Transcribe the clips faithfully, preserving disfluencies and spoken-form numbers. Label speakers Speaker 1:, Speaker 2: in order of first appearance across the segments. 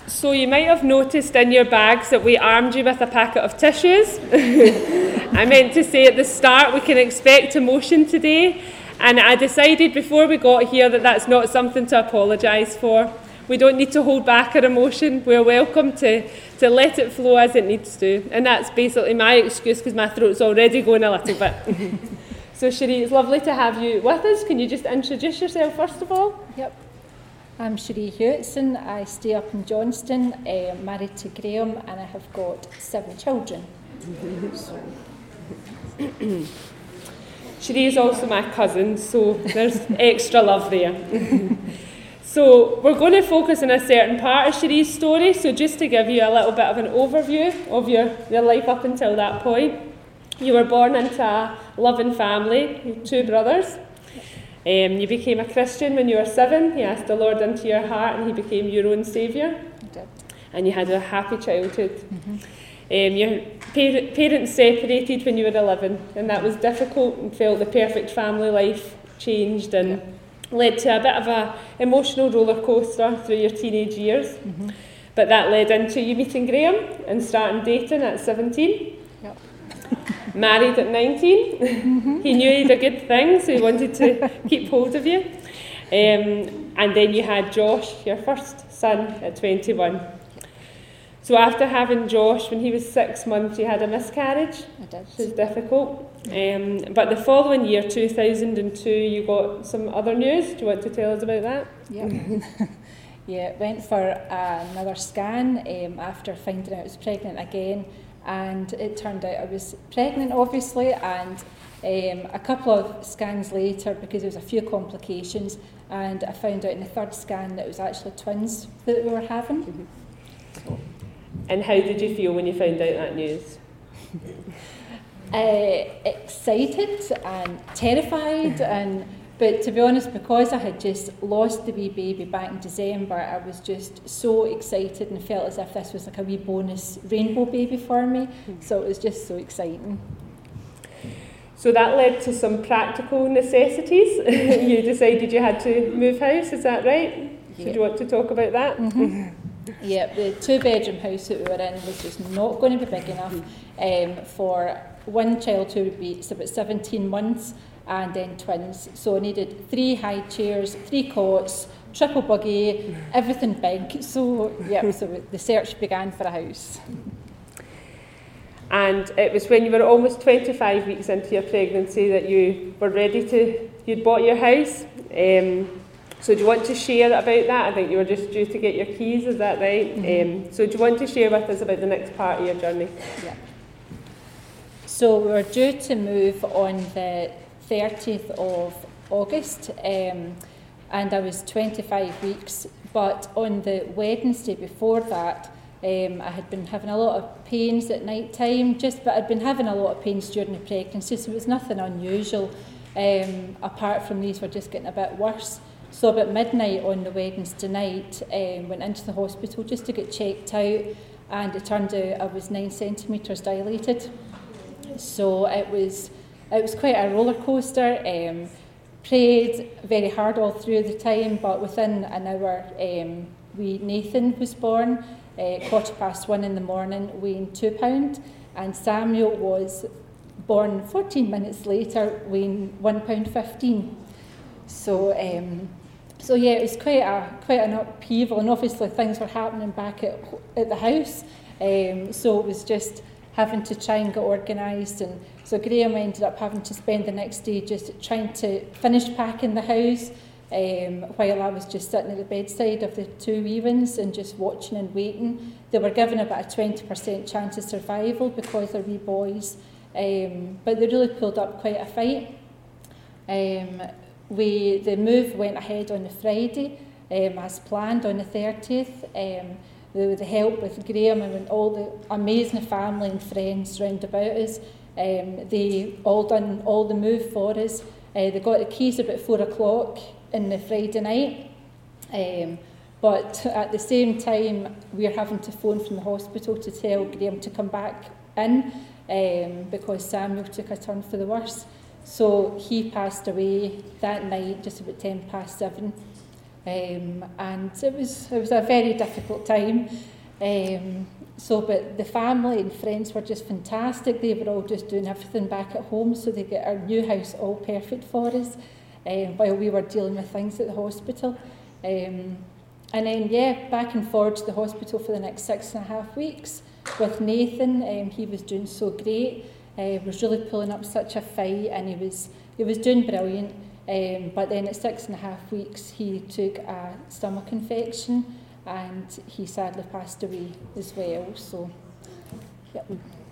Speaker 1: So you might have noticed in your bags that we armed you with a packet of tissues. I meant to say at the start we can expect emotion today, and I decided before we got here that that's not something to apologise for. We don't need to hold back our emotion. We're welcome to, to let it flow as it needs to. And that's basically my excuse because my throat's already going a little bit. So Cherie, it's lovely to have you with us. Can you just introduce yourself first of all?
Speaker 2: Yep. I'm Cherie Hewitson. I stay up in Johnston, uh, married to Graham, and I have got seven children.
Speaker 1: Cherie is also my cousin, so there's extra love there. So we're going to focus on a certain part of Cherie's story, so just to give you a little bit of an overview of your, your life up until that point. You were born into a loving family, with two brothers. Um, you became a Christian when you were seven. You asked the Lord into your heart and he became your own saviour.
Speaker 2: I did.
Speaker 1: And you had a happy childhood.
Speaker 2: Mm-hmm.
Speaker 1: Um, your par- parents separated when you were eleven, and that was difficult, and felt the perfect family life changed and yeah. led to a bit of an emotional roller coaster through your teenage years.
Speaker 2: Mm-hmm.
Speaker 1: But that led into you meeting Graham and starting dating at seventeen.
Speaker 2: Yep.
Speaker 1: Married at nineteen.
Speaker 2: Mm-hmm.
Speaker 1: He knew you'd a good thing, so he wanted to keep hold of you. Um, and then you had Josh, your first son, at twenty-one. So after having Josh, when he was six months, you had a miscarriage,
Speaker 2: I did.
Speaker 1: which was difficult. Um, but the following year, two thousand two, you got some other news. Do you want to tell us about that?
Speaker 2: Yeah. Yeah, went for uh, another scan um, after finding out I was pregnant again. And it turned out I was pregnant, obviously, and um, a couple of scans later, because there was a few complications, and I found out in the third scan that it was actually twins that we were having.
Speaker 1: Mm-hmm. So. And how did you feel when you found out that news?
Speaker 2: uh, excited and terrified, and but to be honest, because I had just lost the wee baby back in December, I was just so excited and felt as if this was like a wee bonus rainbow baby for me. Mm-hmm. So it was just so exciting.
Speaker 1: So that led to some practical necessities. You decided you had to move house, is that right? Yeah. So do you want to talk about that?
Speaker 2: Mm-hmm. Yeah, the two-bedroom house that we were in was just not going to be big enough um, for one child who would be it's about seventeen months. And then twins. So I needed three high chairs, three cots, triple buggy, everything big. So yeah, so the search began for a house.
Speaker 1: And it was when you were almost twenty-five weeks into your pregnancy that you were ready to, you'd bought your house. Um, so do you want to share about that? I think you were just due to get your keys, is that right? Mm-hmm. Um, so do you want to share with us about the next part of your journey?
Speaker 2: Yeah. So we were due to move on the thirtieth of August, um, and I was twenty-five weeks, but on the Wednesday before that, um, I had been having a lot of pains at night time, just, but I'd been having a lot of pains during the pregnancy, so it was nothing unusual, um, apart from these were just getting a bit worse. So about midnight on the Wednesday night, um, went into the hospital just to get checked out, and it turned out I was nine centimetres dilated. So it was It was quite a roller coaster. Um, prayed very hard all through the time, but within an hour, um, we Nathan was born, uh, quarter past one in the morning, weighing two pound, and Samuel was born fourteen minutes later, weighing one pound fifteen. So, um, so yeah, it was quite a quite an upheaval, and obviously things were happening back at at the house. Um, so it was just having to try and get organised, and so Graham ended up having to spend the next day just trying to finish packing the house, um, while I was just sitting at the bedside of the two wee ones and just watching and waiting. They were given about a twenty percent chance of survival because they're wee boys, um, but they really pulled up quite a fight. Um, we the move went ahead on the Friday, um, as planned on the thirtieth. Um, with the help with Graham and all the amazing family and friends round about us. Um, they all done all the move for us. Uh, they got the keys about four o'clock in the Friday night. Um, but at the same time, we were having to phone from the hospital to tell Graham to come back in um, because Samuel took a turn for the worse. So he passed away that night, just about ten past seven. Um, and it was it was a very difficult time. Um, so, but the family and friends were just fantastic. They were all just doing everything back at home, so they get our new house all perfect for us, um, while we were dealing with things at the hospital. Um, and then, yeah, back and forward to the hospital for the next six and a half weeks with Nathan. Um, he was doing so great. Uh, was really pulling up such a fight, and he was he was doing brilliant. Um, but then at six and a half weeks, he took a stomach infection, and he sadly passed away as well. So, yep.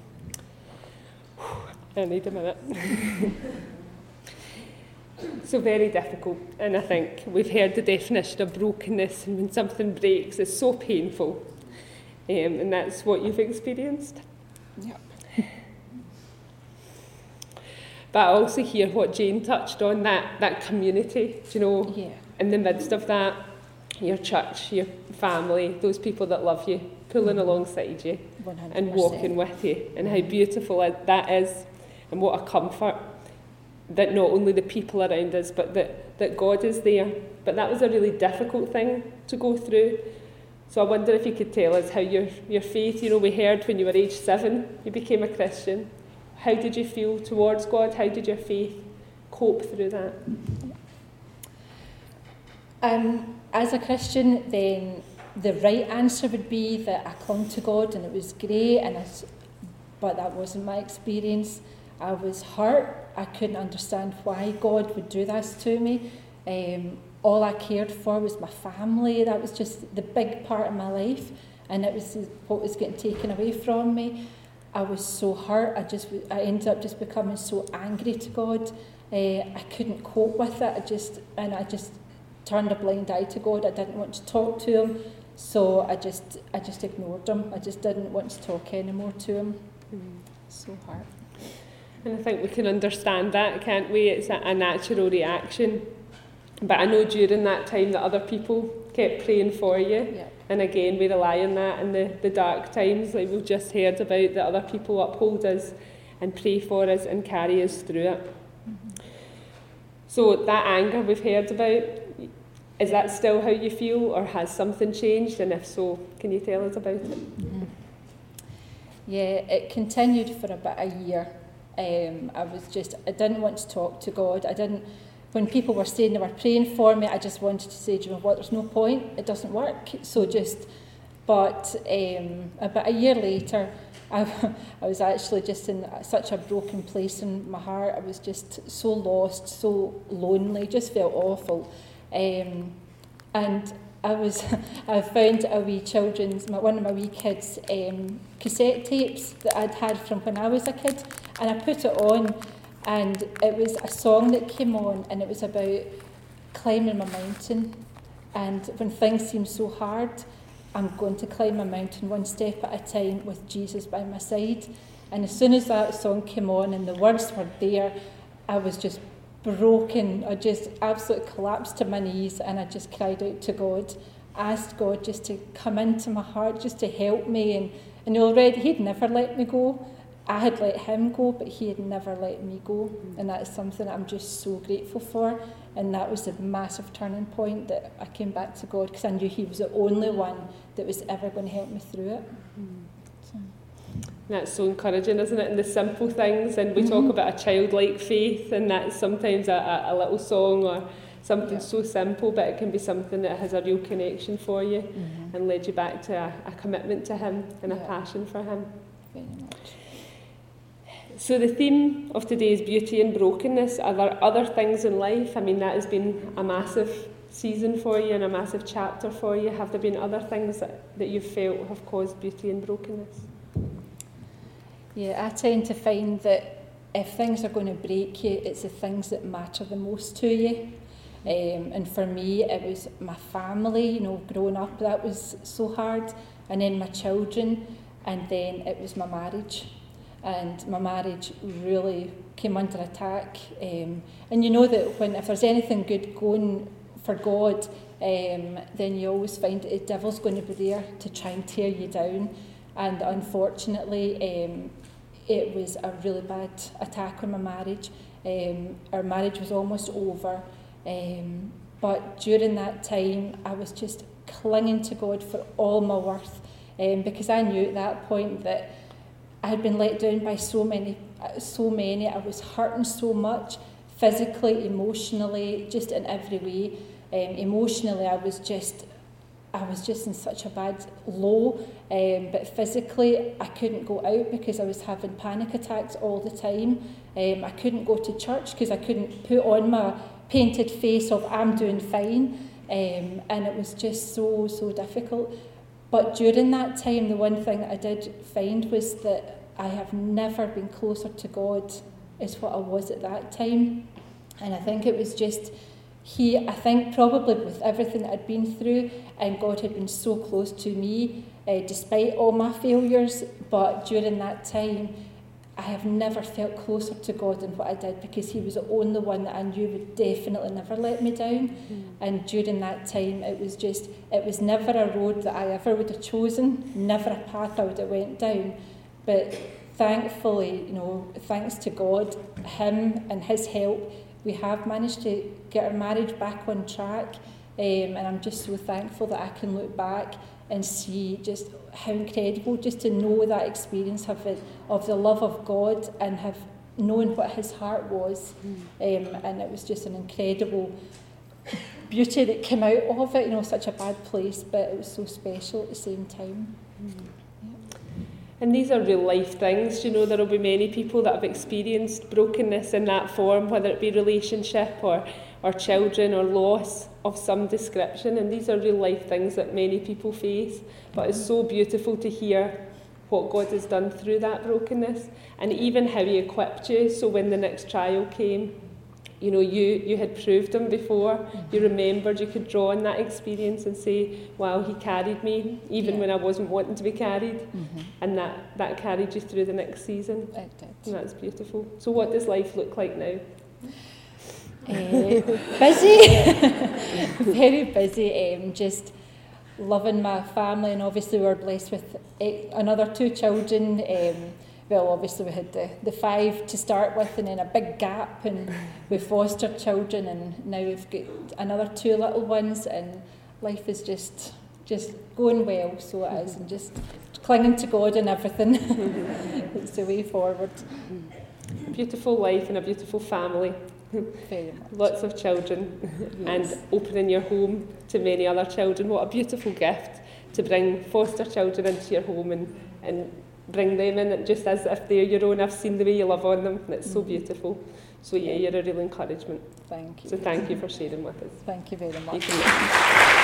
Speaker 1: I need a minute. So very difficult, and I think we've heard the definition of brokenness, and when something breaks, it's so painful, um, and that's what you've experienced.
Speaker 2: Yep.
Speaker 1: But I also hear what Jane touched on, that, that community, do you know,
Speaker 2: Yeah.
Speaker 1: in the midst of that, your church, your family, those people that love you, pulling alongside you
Speaker 2: one hundred percent.
Speaker 1: and walking with you, and how beautiful that is, and what a comfort that not only the people around us, but that, that God is there. But that was a really difficult thing to go through. So I wonder if you could tell us how your, your faith, you know, we heard when you were age seven, you became a Christian. How did you feel towards God? How did your faith cope through that?
Speaker 2: Um, as a Christian, then the right answer would be that I clung to God, and it was great, and I, but that wasn't my experience. I was hurt. I couldn't understand why God would do this to me. Um, all I cared for was my family. That was just the big part of my life, and it was what was getting taken away from me. I was so hurt. I just I ended up just becoming so angry to God. Uh, I couldn't cope with it. I just and I just turned a blind eye to God. I didn't want to talk to Him, so I just I just ignored Him. I just didn't want to talk anymore to Him. Mm. So hard.
Speaker 1: And I think we can understand that, can't we? It's a, a natural reaction. But I know during that time that other people kept praying for you.
Speaker 2: Yeah.
Speaker 1: And again, we rely on that in the, the dark times, like we've just heard about, that other people uphold us and pray for us and carry us through it. Mm-hmm. So that anger we've heard about, is that still how you feel, or has something changed? And if so, can you tell us about it?
Speaker 2: Mm-hmm. Yeah, it continued for about a year. Um, I was just, I didn't want to talk to God. I didn't, when people were saying they were praying for me, I just wanted to say, do you know what, there's no point, it doesn't work. So just, but um, about a year later, I, I was actually just in such a broken place in my heart. I was just so lost, so lonely, just felt awful. Um, and I was, I found a wee children's, my, one of my wee kids' um, cassette tapes that I'd had from when I was a kid, and I put it on, and it was a song that came on, and it was about climbing my mountain. And when things seem so hard, I'm going to climb a mountain one step at a time with Jesus by my side. And as soon as that song came on and the words were there, I was just broken. I just absolutely collapsed to my knees, and I just cried out to God, asked God just to come into my heart, just to help me. And, and already He'd never let me go. I had let Him go, but He had never let me go. And that is something that I'm just so grateful for. And that was a massive turning point that I came back to God, because I knew He was the only one that was ever going to help me through it. Mm. So.
Speaker 1: That's so encouraging, isn't it? And the simple things, and we
Speaker 2: Mm-hmm.
Speaker 1: talk about a childlike faith, and that's sometimes a, a, a little song or something yeah. so simple, but it can be something that has a real connection for you mm-hmm. and led you back to a, a commitment to Him and yeah. a passion for Him.
Speaker 2: Very much.
Speaker 1: So the theme of today is beauty and brokenness. Are there other things in life? I mean, that has been a massive season for you and a massive chapter for you. Have there been other things that, that you've felt have caused beauty and brokenness?
Speaker 2: Yeah, I tend to find that if things are going to break you, it's the things that matter the most to you. Um, and for me, it was my family, you know, growing up, that was so hard. And then my children, and then it was my marriage. And my marriage really came under attack. Um, and you know that when if there's anything good going for God, um, then you always find that the devil's going to be there to try and tear you down. And unfortunately, um, it was a really bad attack on my marriage. Um, our marriage was almost over. Um, but during that time I was just clinging to God for all my worth, um, because I knew at that point that I had been let down by so many, so many. I was hurting so much, physically, emotionally, just in every way. Um, emotionally, I was just, I was just in such a bad low. Um, but physically, I couldn't go out because I was having panic attacks all the time. Um, I couldn't go to church because I couldn't put on my painted face of I'm doing fine. Um, and it was just so, so difficult. But during that time, the one thing that I did find was that I have never been closer to God as what I was at that time. And I think it was just, he, I think probably with everything that I'd been through, and God had been so close to me, uh, despite all my failures. But during that time, I have never felt closer to God than what I did, because he was the only one that I knew would definitely never let me down. Mm. And during that time, it was just, it was never a road that I ever would have chosen, never a path I would have went down. But thankfully, you know, thanks to God, him and his help, we have managed to get our marriage back on track. Um, and I'm just so thankful that I can look back and see just how incredible, just to know that experience of it, of the love of God, and have known what his heart was. Mm. Um, and it was just an incredible beauty that came out of it, you know, such a bad place, but it was so special at the same time. Mm.
Speaker 1: And these are real life things, you know, there will be many people that have experienced brokenness in that form, whether it be relationship or, or children or loss of some description, and these are real life things that many people face. But it's so beautiful to hear what God has done through that brokenness, and even how he equipped you, so when the next trial came, you know, you, you had proved him before, mm-hmm. you remembered, you could draw on that experience and say, wow, he carried me, even yeah. when I wasn't wanting to be carried, mm-hmm. and that, that carried you through the next season.
Speaker 2: It did.
Speaker 1: And that's beautiful. So what does life look like now?
Speaker 2: Uh, busy, very busy, um, just loving my family, and obviously we were blessed with eight, another two children. Um, well, obviously we had the, the five to start with, and then a big gap, and we fostered children, and now we've got another two little ones, and life is just just going well, so it is, and just clinging to God and everything. It's the way forward.
Speaker 1: A beautiful life and a beautiful family.
Speaker 2: Very much.
Speaker 1: Lots of children, yes. And opening your home to many other children. What a beautiful gift to bring foster children into your home and, and bring them in just as if they're your own. I've seen the way you love on them, and it's so beautiful. So yeah, you're a real encouragement.
Speaker 2: Thank you.
Speaker 1: So thank you for sharing with us.
Speaker 2: Thank you very much.